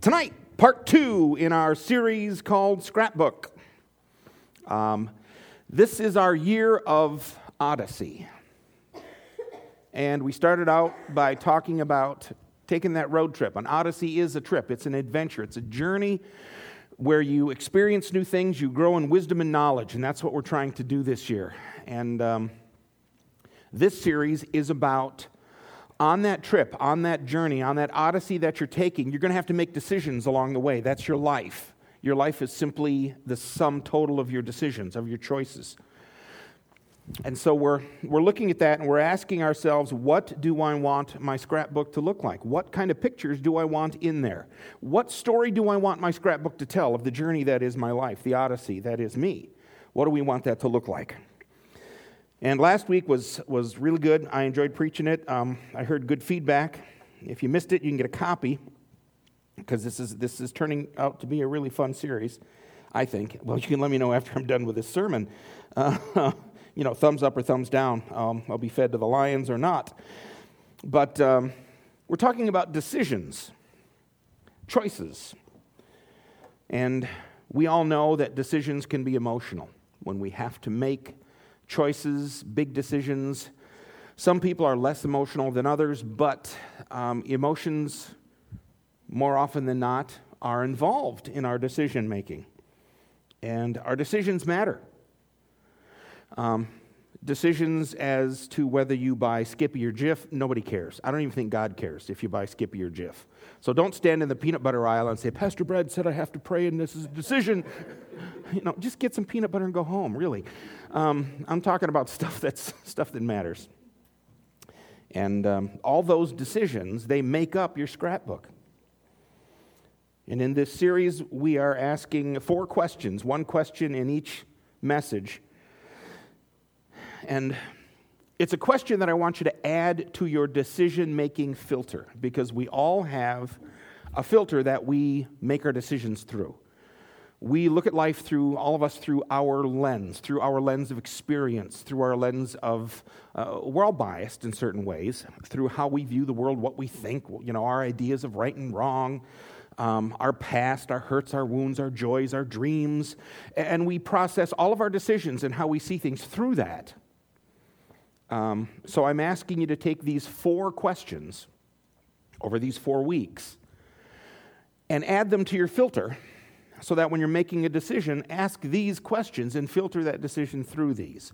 Tonight, part 2 in our series called Scrapbook. This is our year of Odyssey. And we started out by talking about taking that road trip. An Odyssey is a trip. It's an adventure. It's a journey where you experience new things, you grow in wisdom and knowledge, and that's what we're trying to do this year. And this series is about on that trip, on that journey, on that Odyssey that you're taking, you're going to have to make decisions along the way. That's your life. Your life is simply the sum total of your decisions, of your choices. And so we're looking at that and we're asking ourselves, what do I want my scrapbook to look like? What kind of pictures do I want in there? What story do I want my scrapbook to tell of the journey that is my life, the Odyssey that is me? What do we want that to look like? And last week was really good. I enjoyed preaching it. I heard good feedback. If you missed it, you can get a copy, because this is turning out to be a really fun series, I think. Well, you can let me know after I'm done with this sermon. Thumbs up or thumbs down. I'll be fed to the lions or not. But we're talking about decisions, choices. And we all know that decisions can be emotional when we have to make choices, big decisions. Some people are less emotional than others, but emotions, more often than not, are involved in our decision making. And our decisions matter. Decisions as to whether you buy Skippy or Jif, nobody cares. I don't even think God cares if you buy Skippy or Jif. So don't stand in the peanut butter aisle and say, Pastor Brad said I have to pray and this is a decision. Just get some peanut butter and go home, really. I'm talking about stuff that matters. And all those decisions, they make up your scrapbook. And in this series, we are asking 4 questions, 1 question in each message. And it's a question that I want you to add to your decision-making filter, because we all have a filter that we make our decisions through. We look at life all of us through our lens of experience, through our lens of, we're all biased in certain ways, through how we view the world, what we think, our ideas of right and wrong, our past, our hurts, our wounds, our joys, our dreams, and we process all of our decisions and how we see things through that. So I'm asking you to take these 4 questions over these 4 weeks and add them to your filter so that when you're making a decision, ask these questions and filter that decision through these.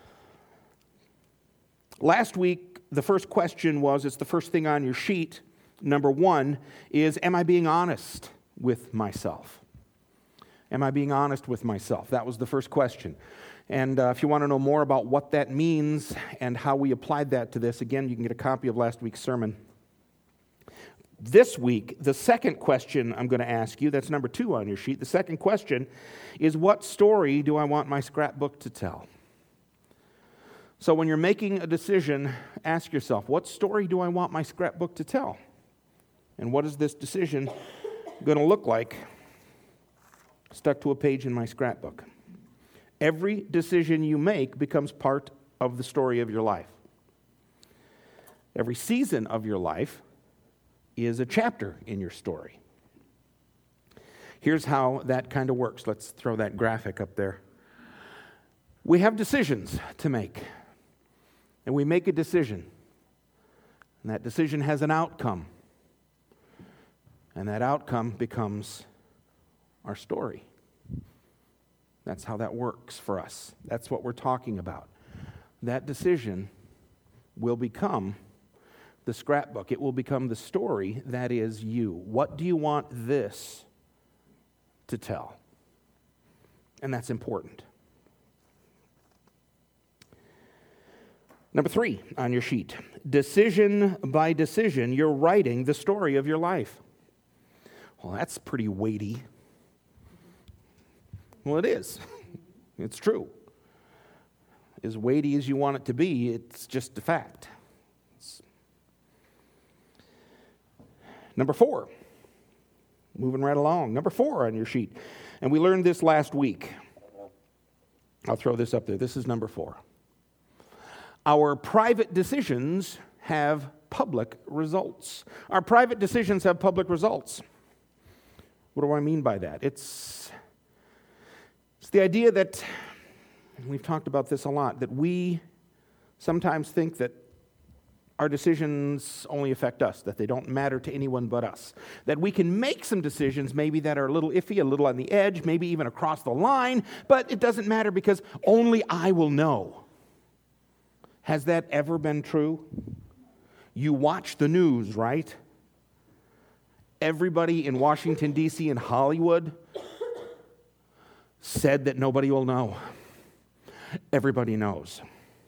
Last week, the first question it's the first thing on your sheet. Number 1 is, am I being honest with myself? Am I being honest with myself? That was the first question. And if you want to know more about what that means and how we applied that to this, again, you can get a copy of last week's sermon. This week, the second question I'm going to ask you, that's number 2 on your sheet, the second question is, what story do I want my scrapbook to tell? So when you're making a decision, ask yourself, what story do I want my scrapbook to tell? And what is this decision going to look like stuck to a page in my scrapbook? Every decision you make becomes part of the story of your life. Every season of your life is a chapter in your story. Here's how that kind of works. Let's throw that graphic up there. We have decisions to make, and we make a decision, and that decision has an outcome, and that outcome becomes our story. That's how that works for us. That's what we're talking about. That decision will become the scrapbook. It will become the story that is you. What do you want this to tell? And that's important. Number 3 on your sheet. Decision by decision, you're writing the story of your life. Well, that's pretty weighty. Well, it is. It's true. As weighty as you want it to be, it's just a fact. Number 4. Moving right along. Number 4 on your sheet. And we learned this last week. I'll throw this up there. This is number 4. Our private decisions have public results. Our private decisions have public results. What do I mean by that? It's the idea that, and we've talked about this a lot, that we sometimes think that our decisions only affect us, that they don't matter to anyone but us. That we can make some decisions maybe that are a little iffy, a little on the edge, maybe even across the line, but it doesn't matter because only I will know. Has that ever been true? You watch the news, right? Everybody in Washington, D.C. and Hollywood said that nobody will know. Everybody knows.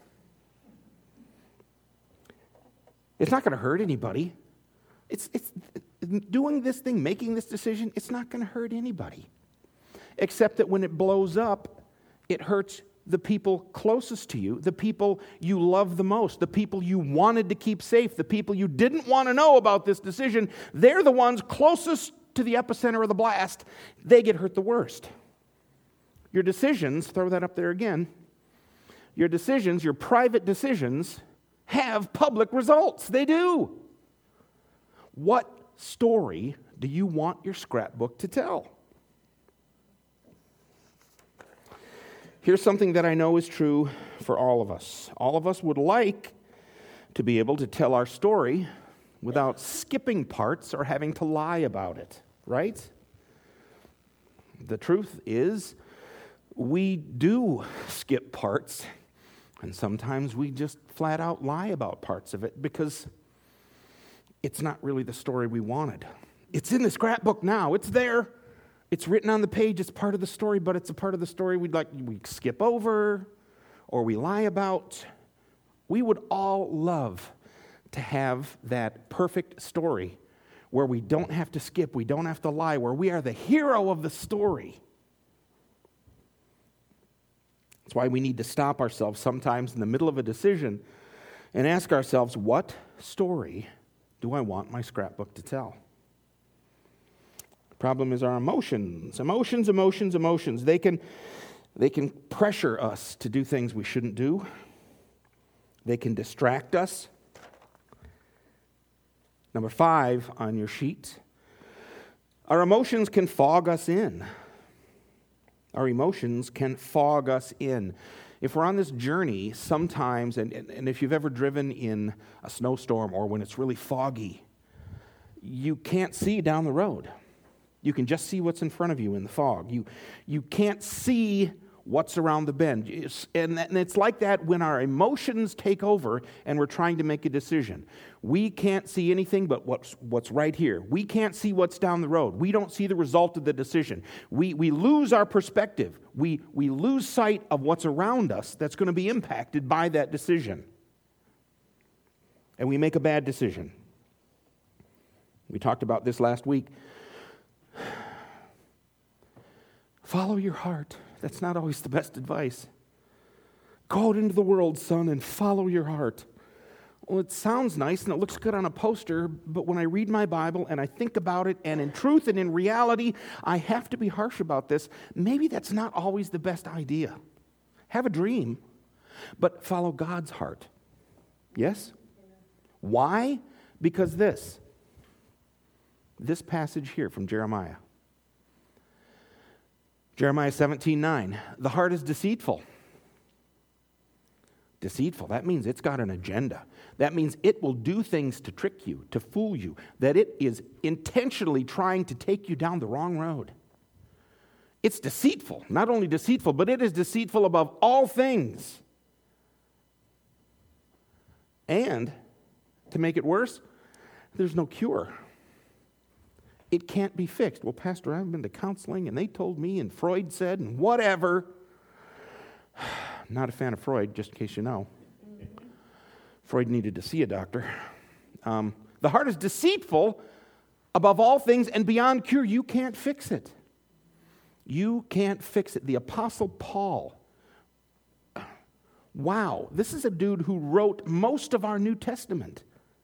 It's not going to hurt anybody. It's doing this thing, making this decision, it's not going to hurt anybody. Except that when it blows up, it hurts the people closest to you, the people you love the most, the people you wanted to keep safe, the people you didn't want to know about this decision. They're the ones closest to the epicenter of the blast. They get hurt the worst. Your decisions, throw that up there again, your decisions, your private decisions, have public results. They do. What story do you want your scrapbook to tell? Here's something that I know is true for all of us. All of us would like to be able to tell our story without skipping parts or having to lie about it, right? The truth is, we do skip parts. And sometimes we just flat out lie about parts of it because it's not really the story we wanted. It's in the scrapbook now. It's there. It's written on the page. It's part of the story, but it's a part of the story we skip over or we lie about. We would all love to have that perfect story where we don't have to skip, we don't have to lie, where we are the hero of the story. That's why we need to stop ourselves sometimes in the middle of a decision and ask ourselves, what story do I want my scrapbook to tell? The problem is our emotions. Emotions. They can pressure us to do things we shouldn't do. They can distract us. Number 5 on your sheet. Our emotions can fog us in. Our emotions can fog us in. If we're on this journey, sometimes, and if you've ever driven in a snowstorm or when it's really foggy, you can't see down the road. You can just see what's in front of you in the fog. You can't see what's around the bend. And it's like that when our emotions take over and we're trying to make a decision. We can't see anything but what's right here. We can't see what's down the road. We don't see the result of the decision. We lose our perspective. We lose sight of what's around us that's going to be impacted by that decision. And we make a bad decision. We talked about this last week. Follow your heart. That's not always the best advice. Go out into the world, son, and follow your heart. Well, it sounds nice and it looks good on a poster, but when I read my Bible and I think about it, and in truth and in reality, I have to be harsh about this. Maybe that's not always the best idea. Have a dream, but follow God's heart. Yes? Why? Because this passage here from Jeremiah. Jeremiah 17:9, the heart is deceitful. Deceitful, that means it's got an agenda. That means it will do things to trick you, to fool you, that it is intentionally trying to take you down the wrong road. It's deceitful, not only deceitful, but it is deceitful above all things. And, to make it worse, there's no cure. It can't be fixed. Well, Pastor, I've been to counseling, and they told me, and Freud said, and whatever. Not a fan of Freud, just in case you know. Freud needed to see a doctor. The heart is deceitful above all things and beyond cure. You can't fix it. You can't fix it. The Apostle Paul, wow, this is a dude who wrote most of our New Testament.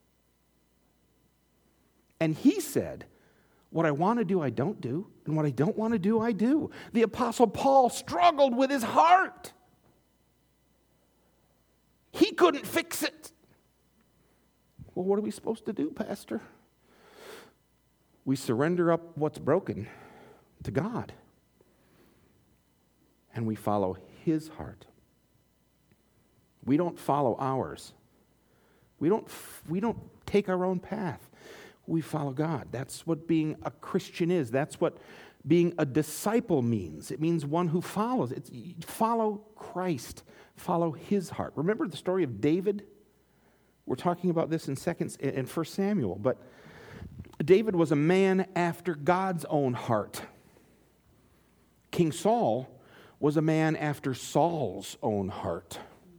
And he said, what I want to do, I don't do, and what I don't want to do, I do. The Apostle Paul struggled with his heart. He couldn't fix it. Well, what are we supposed to do, Pastor? We surrender up what's broken to God. And we follow His heart. We don't follow ours. We don't take our own path. We follow God. That's what being a Christian is. That's what being a disciple means. It means one who follows. It's follow Christ. Follow His heart. Remember the story of David? We're talking about this in 1 Samuel. But David was a man after God's own heart. King Saul was a man after Saul's own heart.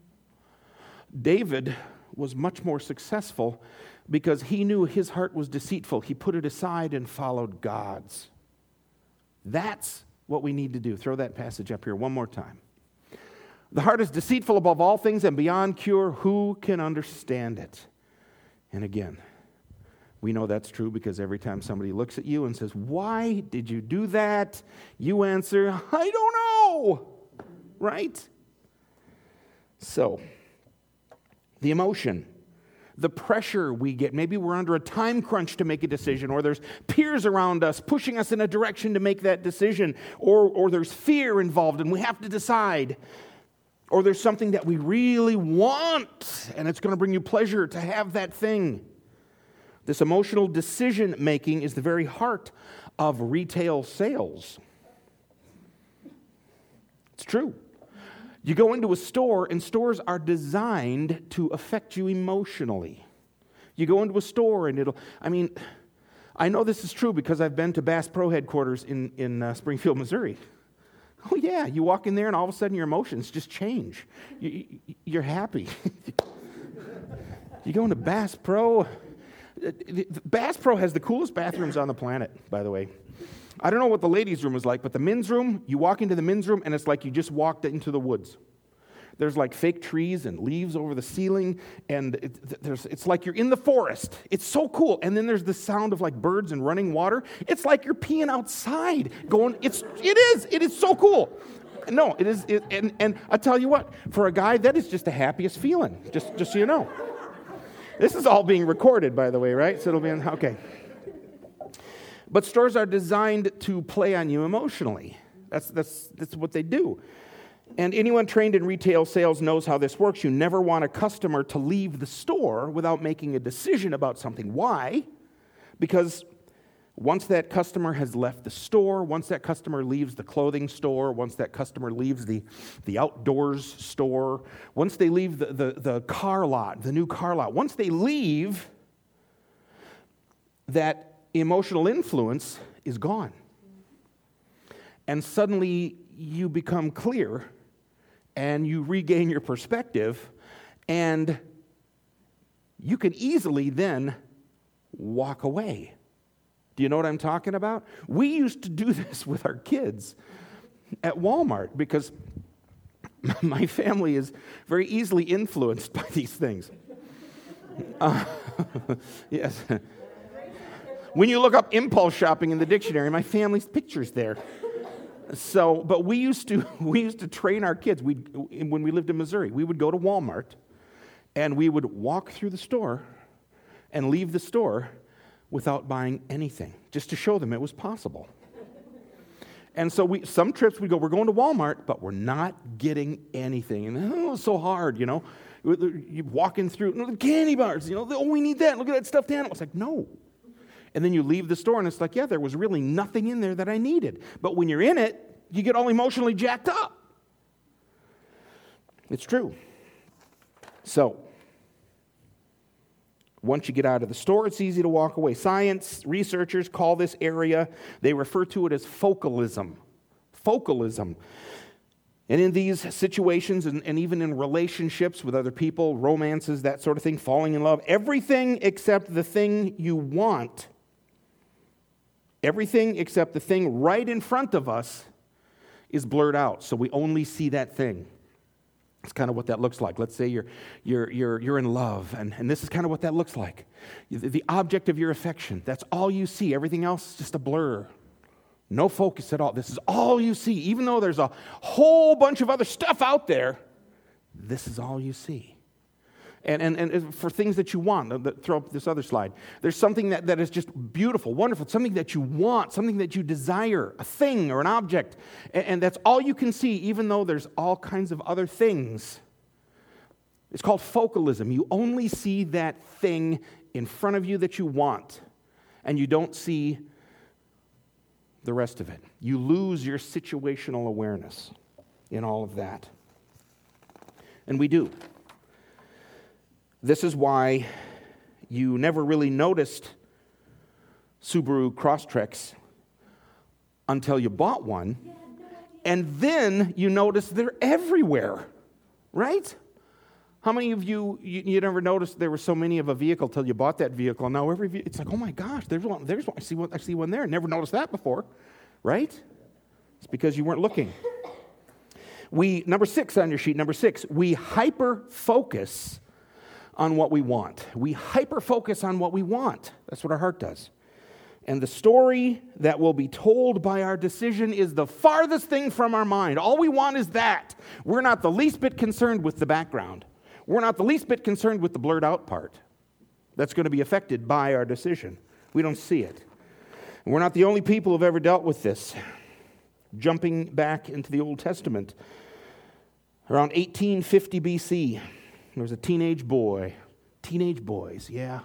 David was much more successful because he knew his heart was deceitful. He put it aside and followed God's. That's what we need to do. Throw that passage up here one more time. The heart is deceitful above all things and beyond cure. Who can understand it? And again, we know that's true because every time somebody looks at you and says, "Why did you do that?" you answer, "I don't know." Right? So, the emotion, the pressure we get. Maybe we're under a time crunch to make a decision, or there's peers around us pushing us in a direction to make that decision, or there's fear involved and we have to decide, or there's something that we really want and it's going to bring you pleasure to have that thing. This emotional decision making is the very heart of retail sales. It's true. You go into a store, and stores are designed to affect you emotionally. You go into a store, and I know this is true because I've been to Bass Pro headquarters in Springfield, Missouri. Oh, yeah, you walk in there, and all of a sudden your emotions just change. You're happy. You go into Bass Pro. Bass Pro has the coolest bathrooms on the planet, by the way. I don't know what the ladies' room is like, but the men's room, you walk into the men's room, and it's like you just walked into the woods. There's like fake trees and leaves over the ceiling, and it's like you're in the forest. It's so cool. And then there's the sound of like birds and running water. It's like you're peeing outside. It is so cool. No, it is. And I tell you what, for a guy, that is just the happiest feeling. Just so you know. This is all being recorded, by the way, right? So it'll be okay. But stores are designed to play on you emotionally. That's what they do. And anyone trained in retail sales knows how this works. You never want a customer to leave the store without making a decision about something. Why? Because once that customer has left the store, once that customer leaves the clothing store, once that customer leaves the outdoors store, once they leave the car lot, the new car lot, once they leave, that emotional influence is gone. And suddenly you become clear and you regain your perspective, and you can easily then walk away. Do you know what I'm talking about? We used to do this with our kids at Walmart because my family is very easily influenced by these things. Yes. When you look up impulse shopping in the dictionary, my family's picture's there. So, but we used to train our kids. When we lived in Missouri, we would go to Walmart, and we would walk through the store and leave the store without buying anything, just to show them it was possible. And so some trips we go, we're going to Walmart, but we're not getting anything. And it's so hard, you know. You walking through, the candy bars, we need that. Look at that stuffed animal. It's like, no. And then you leave the store, and it's like, yeah, there was really nothing in there that I needed. But when you're in it, you get all emotionally jacked up. It's true. So, once you get out of the store, it's easy to walk away. Science researchers call this area, they refer to it as focalism. Focalism. And in these situations, and even in relationships with other people, romances, that sort of thing, falling in love, everything except the thing you want, everything except the thing right in front of us is blurred out. So we only see that thing. It's kind of what that looks like. Let's say you're in love, and this is kind of what that looks like. The object of your affection, that's all you see. Everything else is just a blur. No focus at all. This is all you see. Even though there's a whole bunch of other stuff out there, this is all you see. and for things that you want. Throw up this other slide. There's something that is just beautiful, wonderful, something that you want, something that you desire, a thing or an object, and that's all you can see, even though there's all kinds of other things. It's called focalism. You only see that thing in front of you that you want, and you don't see the rest of it. You lose your situational awareness in all of that. And we do. This is why you never really noticed Subaru Crosstreks until you bought one, and then you notice they're everywhere, right? How many of you never noticed there were so many of a vehicle till you bought that vehicle, and now it's like, oh my gosh, there's one. I see one there. Never noticed that before, right? It's because you weren't looking. Number 6 on your sheet, number 6, we hyper-focus on what we want. We hyper-focus on what we want. That's what our heart does. And the story that will be told by our decision is the farthest thing from our mind. All we want is that. We're not the least bit concerned with the background. We're not the least bit concerned with the blurred out part. That's going to be affected by our decision. We don't see it. And we're not the only people who've ever dealt with this. Jumping back into the Old Testament, around 1850 BC, there was a teenage boys, yeah.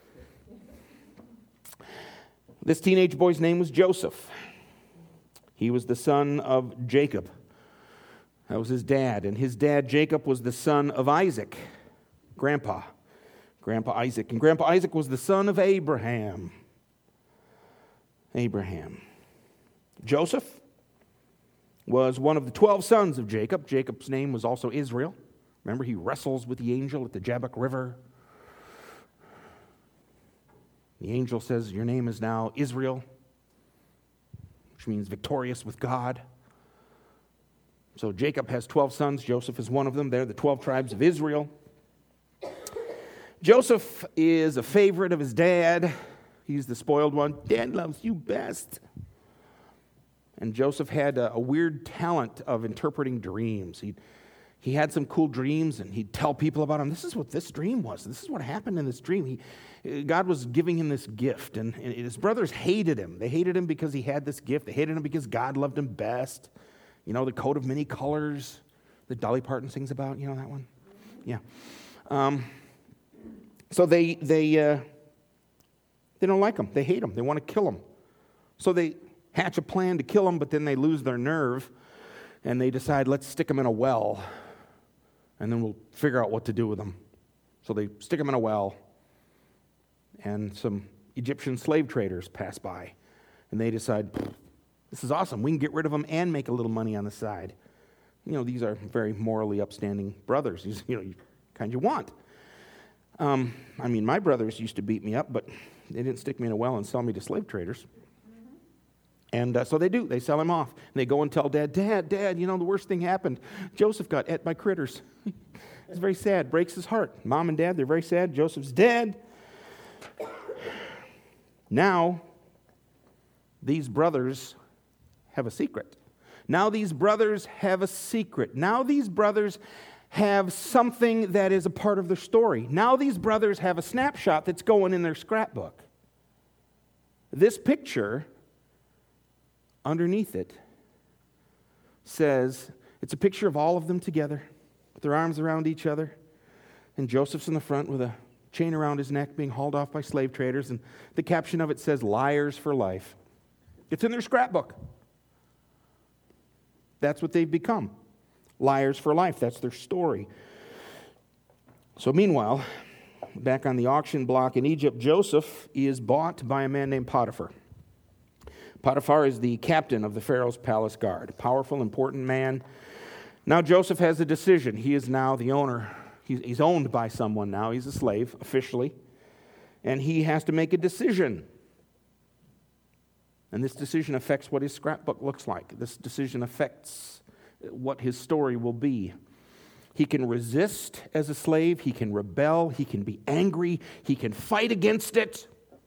This teenage boy's name was Joseph. He was the son of Jacob. That was his dad. And his dad, Jacob, was the son of Isaac, Grandpa Isaac. And Grandpa Isaac was the son of Abraham. Joseph was one of the 12 sons of Jacob. Jacob's name was also Israel. Remember, he wrestles with the angel at the Jabbok River. The angel says, your name is now Israel, which means victorious with God. So Jacob has 12 sons. Joseph is one of them. They're the 12 tribes of Israel. Joseph is a favorite of his dad. He's the spoiled one. Dad loves you best. And Joseph had a weird talent of interpreting dreams. He had some cool dreams, and he'd tell people about them. This is what this dream was. This is what happened in this dream. God was giving him this gift, and his brothers hated him. They hated him because he had this gift. They hated him because God loved him best. You know, the coat of many colors that Dolly Parton sings about. You know that one? Yeah. So they don't like him. They hate him. They want to kill him. So they hatch a plan to kill him, but then they lose their nerve, and they decide, let's stick him in a well, and then we'll figure out what to do with him. So they stick him in a well, and some Egyptian slave traders pass by, and they decide, this is awesome. We can get rid of him and make a little money on the side. You know, these are very morally upstanding brothers. These, kind you want. My brothers used to beat me up, but they didn't stick me in a well and sell me to slave traders. And so they do. They sell him off. And they go and tell Dad, Dad, the worst thing happened. Joseph got ate by critters. It's very sad. Breaks his heart. Mom and Dad, they're very sad. Joseph's dead. Now, these brothers have a secret. Now these brothers have something that is a part of their story. Now these brothers have a snapshot that's going in their scrapbook. This picture, underneath it, says, it's a picture of all of them together, with their arms around each other, and Joseph's in the front with a chain around his neck being hauled off by slave traders, and the caption of it says, liars for life. It's in their scrapbook. That's what they've become. Liars for life. That's their story. So meanwhile, back on the auction block in Egypt, Joseph is bought by a man named Potiphar. Potiphar is the captain of the Pharaoh's palace guard. Powerful, important man. Now Joseph has a decision. He is now the owner. He's owned by someone now. He's a slave, officially. And he has to make a decision. And this decision affects what his scrapbook looks like. This decision affects what his story will be. He can resist as a slave. He can rebel. He can be angry. He can fight against it.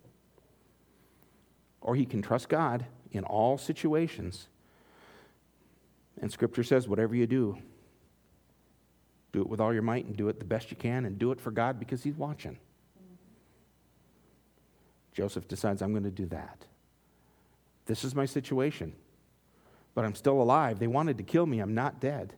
Or he can trust God in all situations. And Scripture says, whatever you do, Do it with all your might and do it the best you can and do it for God because he's watching. Joseph decides, I'm going to do that. This is my situation. But I'm still alive. They wanted to kill me. I'm not dead.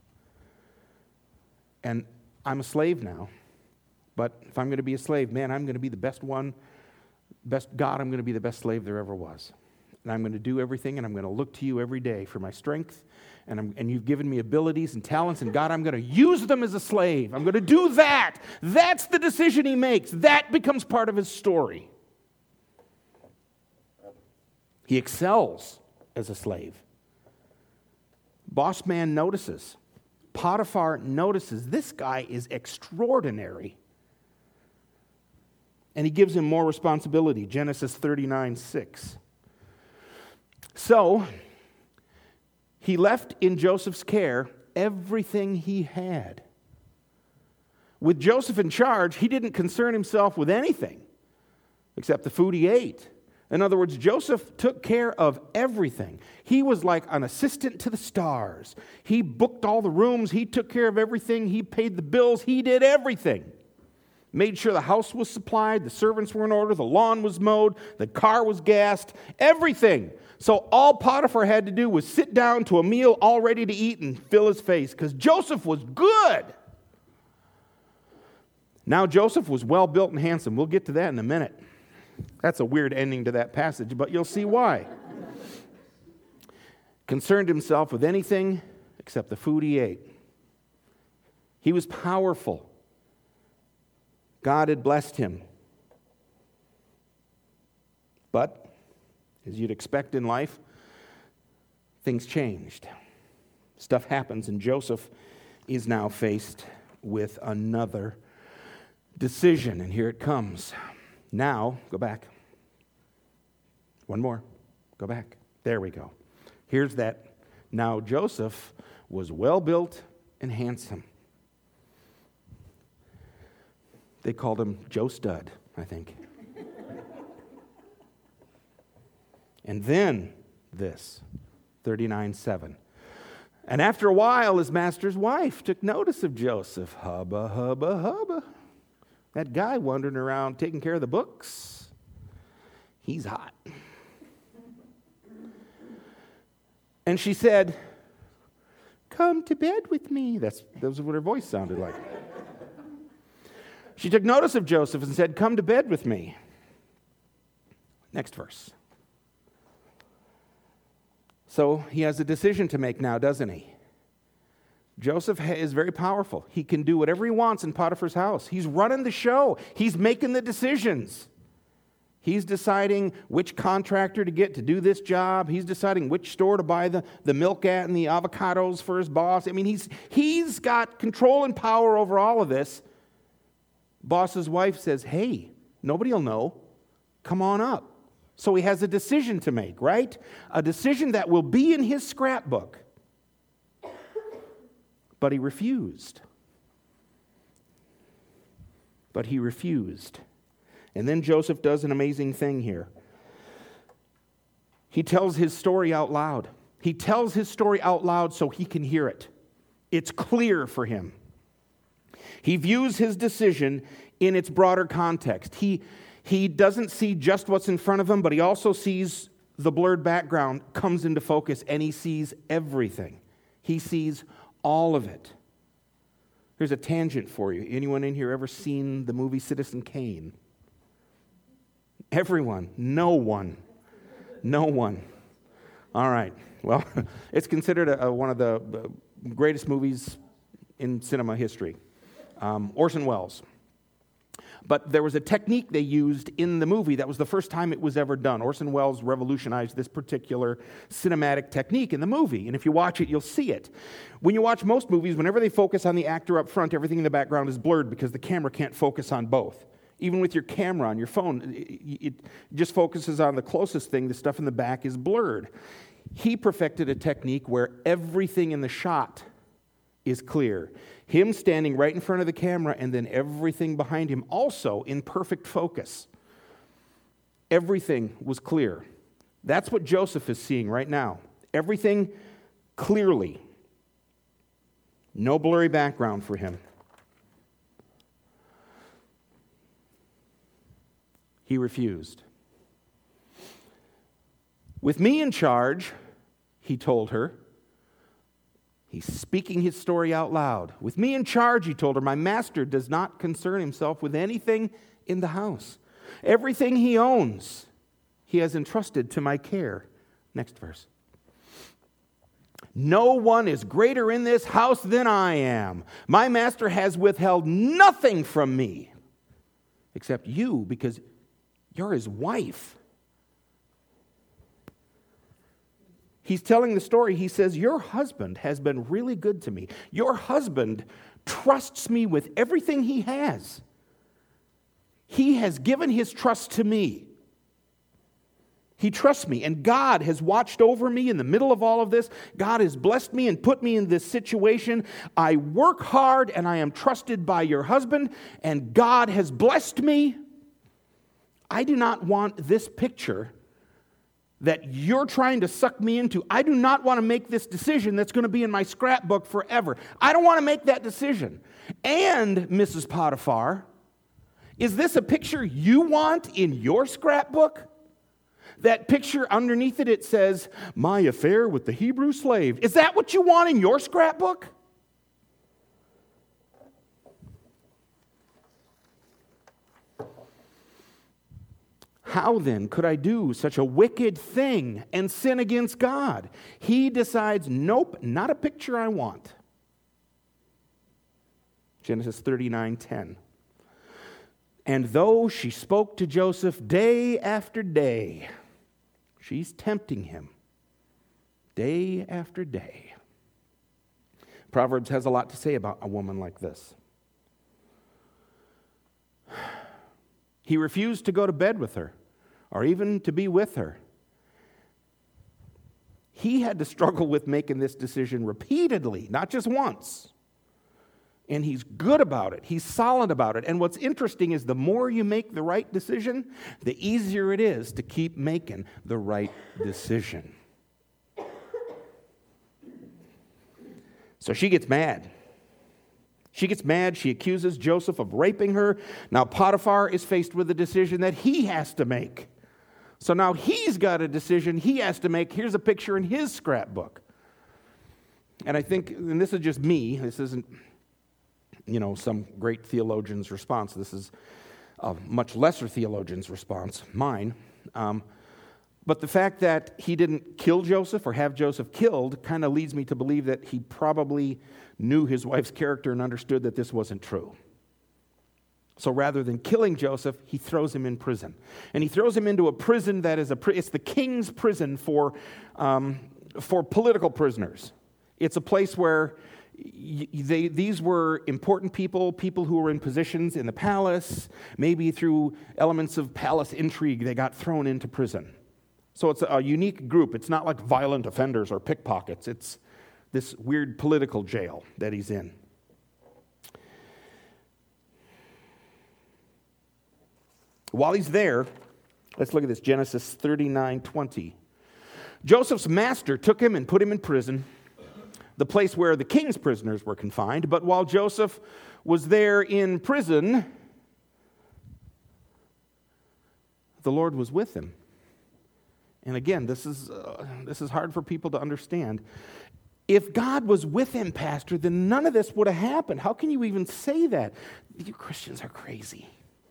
And I'm a slave now. But if I'm going to be a slave, man, I'm going to be the best one. God, I'm going to be the best slave there ever was. And I'm going to do everything, and I'm going to look to you every day for my strength. And you've given me abilities and talents, and God, I'm going to use them as a slave. I'm going to do that. That's the decision he makes. That becomes part of his story. He excels as a slave. Boss man notices. Potiphar notices this guy is extraordinary. And he gives him more responsibility. Genesis 39:6. So, he left in Joseph's care everything he had. With Joseph in charge, he didn't concern himself with anything except the food he ate. In other words, Joseph took care of everything. He was like an assistant to the stars. He booked all the rooms. He took care of everything. He paid the bills. He did everything. Made sure the house was supplied, the servants were in order, the lawn was mowed, the car was gassed, everything. So all Potiphar had to do was sit down to a meal all ready to eat and fill his face because Joseph was good. Now Joseph was well built and handsome. We'll get to that in a minute. That's a weird ending to that passage, but you'll see why. Concerned himself with anything except the food he ate. He was powerful. God had blessed him. But, as you'd expect in life, things changed. Stuff happens, and Joseph is now faced with another decision, and here it comes. Now, go back. One more. Go back. There we go. Here's that. Now, Joseph was well-built and handsome. They called him Joe Stud, I think. And then this, 39:7. And after a while, his master's wife took notice of Joseph. Hubba, hubba, hubba. That guy wandering around taking care of the books, he's hot. And she said, come to bed with me. That was what her voice sounded like. She took notice of Joseph and said, come to bed with me. Next verse. So he has a decision to make now, doesn't he? Joseph is very powerful. He can do whatever he wants in Potiphar's house. He's running the show. He's making the decisions. He's deciding which contractor to get to do this job. He's deciding which store to buy the milk at and the avocados for his boss. I mean, he's got control and power over all of this. Boss's wife says, hey, nobody will know. Come on up. So he has a decision to make, right? A decision that will be in his scrapbook. But he refused. And then Joseph does an amazing thing here. He tells his story out loud. He tells his story out loud so he can hear it. It's clear for him. He views his decision in its broader context. He doesn't see just what's in front of him, but he also sees the blurred background comes into focus, and he sees everything. He sees all of it. Here's a tangent for you. Anyone in here ever seen the movie Citizen Kane? Everyone. No one. All right. Well, it's considered one of the greatest movies in cinema history. Orson Welles. But there was a technique they used in the movie that was the first time it was ever done. Orson Welles revolutionized this particular cinematic technique in the movie. And if you watch it, you'll see it. When you watch most movies, whenever they focus on the actor up front, everything in the background is blurred because the camera can't focus on both. Even with your camera on your phone, it just focuses on the closest thing. The stuff in the back is blurred. He perfected a technique where everything in the shot is clear. Him standing right in front of the camera and then everything behind him also in perfect focus. Everything was clear. That's what Joseph is seeing right now. Everything clearly. No blurry background for him. He refused. With me in charge, he told her, he's speaking his story out loud. With me in charge, he told her, my master does not concern himself with anything in the house. Everything he owns, he has entrusted to my care. Next verse. No one is greater in this house than I am. My master has withheld nothing from me except you, because you're his wife. He's telling the story. He says, your husband has been really good to me. Your husband trusts me with everything he has. He has given his trust to me. He trusts me, and God has watched over me in the middle of all of this. God has blessed me and put me in this situation. I work hard, and I am trusted by your husband, and God has blessed me. I do not want this picture that you're trying to suck me into. I do not want to make this decision that's going to be in my scrapbook forever. I don't want to make that decision. And, Mrs. Potiphar, is this a picture you want in your scrapbook? That picture underneath it, it says, my affair with the Hebrew slave. Is that what you want in your scrapbook? How then could I do such a wicked thing and sin against God? He decides, nope, not a picture I want. Genesis 39:10. And though she spoke to Joseph day after day, she's tempting him day after day. Proverbs has a lot to say about a woman like this. He refused to go to bed with her or even to be with her. He had to struggle with making this decision repeatedly, not just once. And he's good about it. He's solid about it. And what's interesting is the more you make the right decision, the easier it is to keep making the right decision. So she gets mad. She gets mad. She accuses Joseph of raping her. Now Potiphar is faced with a decision that he has to make. So now he's got a decision he has to make. Here's a picture in his scrapbook. And I think, and this is just me, this isn't, some great theologian's response. This is a much lesser theologian's response, mine. But the fact that he didn't kill Joseph or have Joseph killed kind of leads me to believe that he probably knew his wife's character and understood that this wasn't true. So rather than killing Joseph, he throws him in prison. And he throws him into a prison that is it's the king's prison for political prisoners. It's a place where these were important people who were in positions in the palace. Maybe through elements of palace intrigue, they got thrown into prison. So it's a unique group. It's not like violent offenders or pickpockets. It's this weird political jail that he's in. While he's there, let's look at this, Genesis 39:20. Joseph's master took him and put him in prison, the place where the king's prisoners were confined. But while Joseph was there in prison, the Lord was with him. And again, this is hard for people to understand. If God was with him, Pastor, then none of this would have happened. How can you even say that? You Christians are crazy.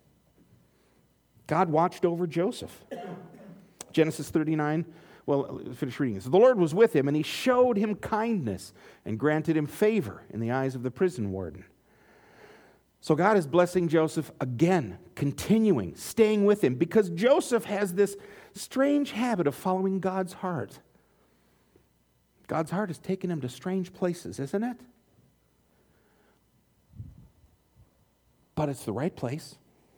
God watched over Joseph. Genesis 39, finish reading this. The Lord was with him, and he showed him kindness and granted him favor in the eyes of the prison warden. So God is blessing Joseph again, continuing, staying with him, because Joseph has this strange habit of following God's heart. God's heart has taken him to strange places, isn't it? But it's the right place.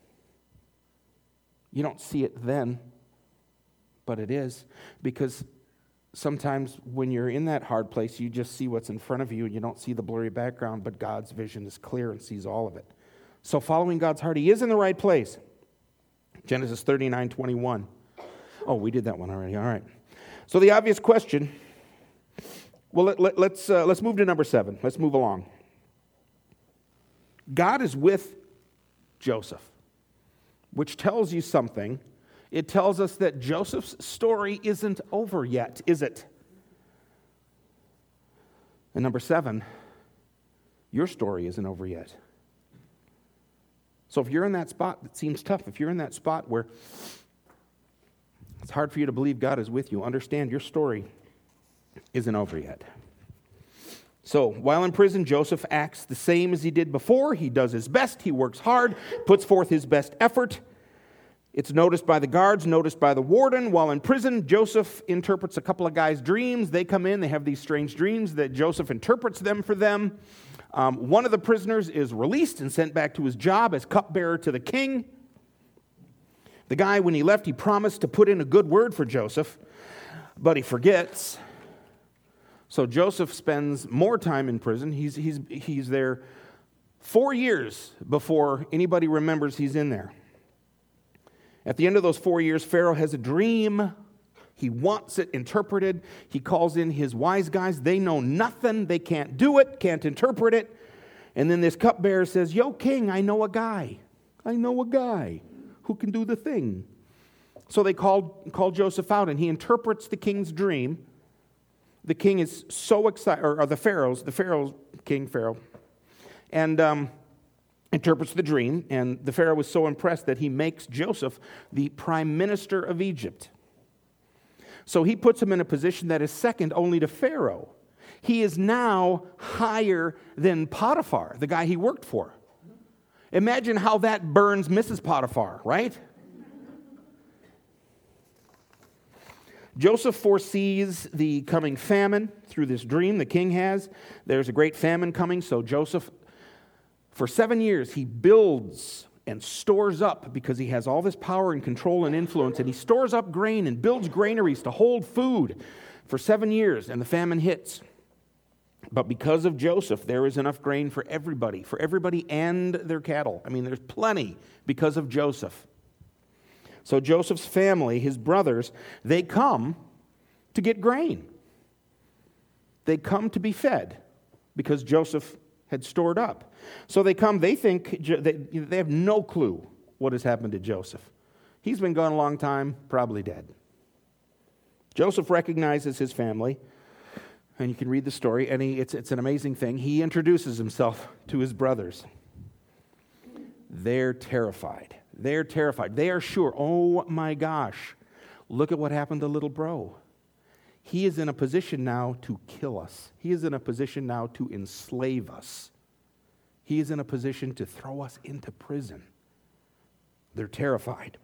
You don't see it then, but it is, because sometimes when you're in that hard place, you just see what's in front of you and you don't see the blurry background, but God's vision is clear and sees all of it. So following God's heart, he is in the right place. Genesis 39:21. Oh, we did that one already. All right. So the obvious question, Well, let's move to number 7. Let's move along. God is with Joseph, which tells you something. It tells us that Joseph's story isn't over yet, is it? And number 7, your story isn't over yet. So if you're in that spot that seems tough, if you're in that spot where it's hard for you to believe God is with you, understand your story isn't over yet. So while in prison, Joseph acts the same as he did before. He does his best. He works hard, puts forth his best effort. It's noticed by the guards, noticed by the warden. While in prison, Joseph interprets a couple of guys' dreams. They come in, they have these strange dreams that Joseph interprets them for them. One of the prisoners is released and sent back to his job as cupbearer to the king. The guy, when he left, he promised to put in a good word for Joseph, but he forgets. So Joseph spends more time in prison. He's there 4 years before anybody remembers he's in there. At the end of those 4 years, Pharaoh has a dream. He wants it interpreted. He calls in his wise guys. They know nothing. They can't do it, can't interpret it. And then this cupbearer says, "Yo, king, I know a guy. Who can do the thing." So they call Joseph out, and he interprets the king's dream. The king is so excited, or King Pharaoh, and interprets the dream. And the Pharaoh was so impressed that he makes Joseph the prime minister of Egypt. So he puts him in a position that is second only to Pharaoh. He is now higher than Potiphar, the guy he worked for. Imagine how that burns Mrs. Potiphar, right? Joseph foresees the coming famine through this dream the king has. There's a great famine coming, so Joseph, for 7 years, he builds and stores up, because he has all this power and control and influence, and he stores up grain and builds granaries to hold food for 7 years, and the famine hits. But because of Joseph, there is enough grain for everybody and their cattle. I mean, there's plenty because of Joseph. So Joseph's family, his brothers, they come to get grain. They come to be fed because Joseph had stored up. So they come, they think, they have no clue what has happened to Joseph. He's been gone a long time, probably dead. Joseph recognizes his family, and you can read the story, and it's an amazing thing. He introduces himself to his brothers. They're terrified. They are sure, oh my gosh, look at what happened to little bro. He is in a position now to kill us. He is in a position now to enslave us. He is in a position to throw us into prison. They're terrified.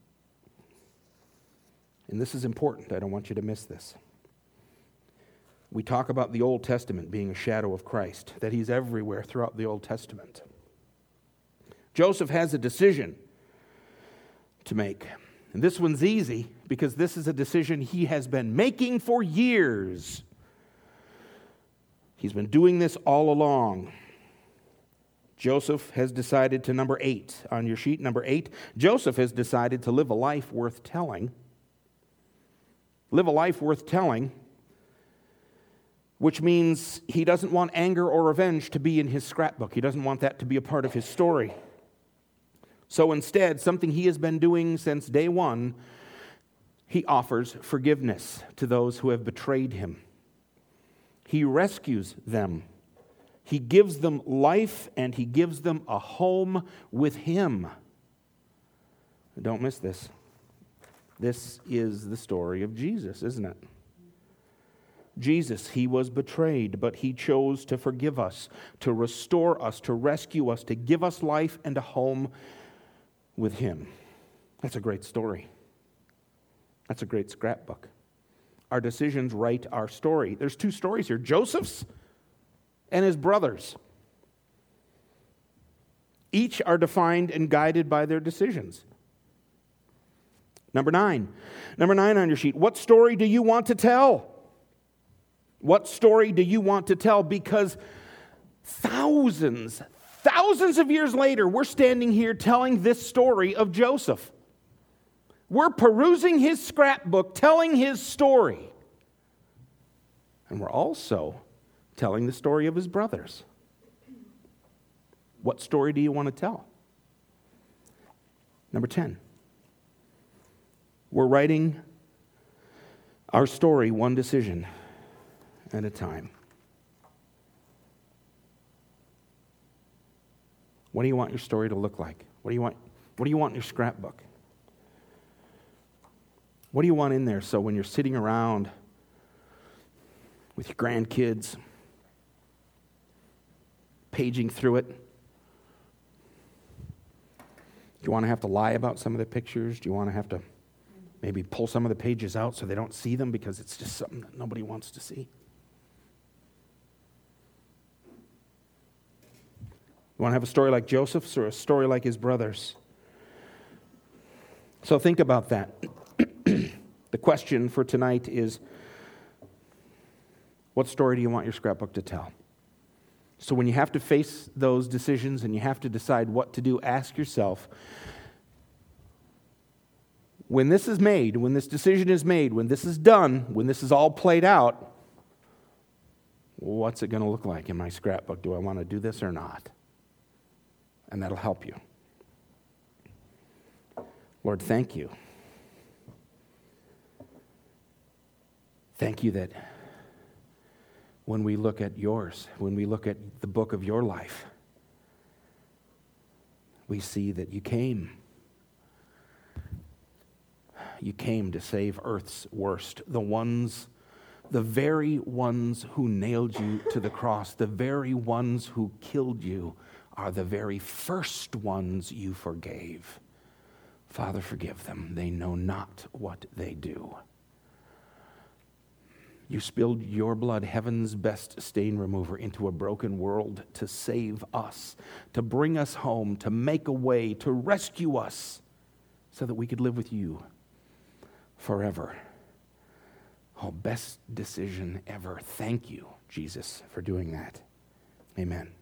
And this is important. I don't want you to miss this. We talk about the Old Testament being a shadow of Christ, that he's everywhere throughout the Old Testament. Joseph has a decision to make. And this one's easy because this is a decision he has been making for years. He's been doing this all along. Joseph has decided to, number 8 on your sheet, number 8, Joseph has decided to live a life worth telling. Live a life worth telling, which means he doesn't want anger or revenge to be in his scrapbook. He doesn't want that to be a part of his story. So instead, something he has been doing since day one, he offers forgiveness to those who have betrayed him. He rescues them. He gives them life, and he gives them a home with him. Don't miss this. This is the story of Jesus, isn't it? Jesus, he was betrayed, but he chose to forgive us, to restore us, to rescue us, to give us life and a home with him. That's a great story. That's a great scrapbook. Our decisions write our story. There's 2 stories here, Joseph's and his brothers. Each are defined and guided by their decisions. Number 9 on your sheet. What story do you want to tell? What story do you want to tell? Because thousands of years later, we're standing here telling this story of Joseph. We're perusing his scrapbook, telling his story. And we're also telling the story of his brothers. What story do you want to tell? Number 10. We're writing our story one decision at a time. What do you want your story to look like? What do you want in your scrapbook? What do you want in there so when you're sitting around with your grandkids, paging through it, do you want to have to lie about some of the pictures? Do you want to have to maybe pull some of the pages out so they don't see them because it's just something that nobody wants to see? You want to have a story like Joseph's or a story like his brothers? So think about that. The question for tonight is, what story do you want your scrapbook to tell? So when you have to face those decisions and you have to decide what to do, ask yourself, when this is made, when this decision is made, when this is done, when this is all played out, what's it going to look like in my scrapbook? Do I want to do this or not? And that'll help you. Lord, thank you. Thank you that when we look at yours, when we look at the book of your life, we see that you came. You came to save earth's worst, the very ones who nailed you to the cross, the very ones who killed you are the very first ones you forgave. Father, forgive them. They know not what they do. You spilled your blood, heaven's best stain remover, into a broken world to save us, to bring us home, to make a way, to rescue us so that we could live with you forever. Oh, best decision ever. Thank you, Jesus, for doing that. Amen.